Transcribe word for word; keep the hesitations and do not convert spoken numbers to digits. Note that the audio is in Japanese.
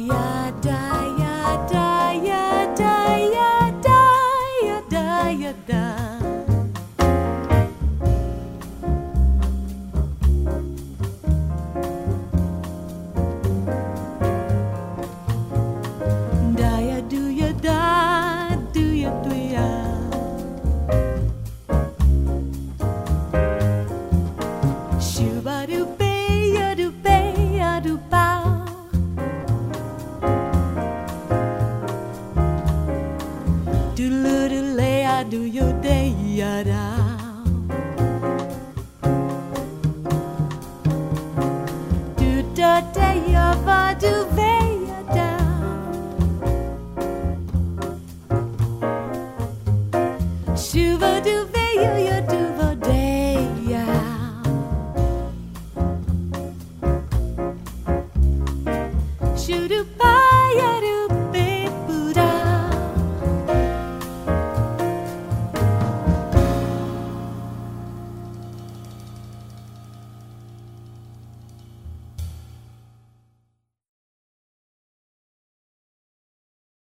やだやだやだやだやだやだだやどやだどやどやシュバルベヤルベヤルバドゥルルレアドゥヨデヤラドゥダデヤバドゥベヤダシュバドゥベヨヨドゥボデヤシュルパ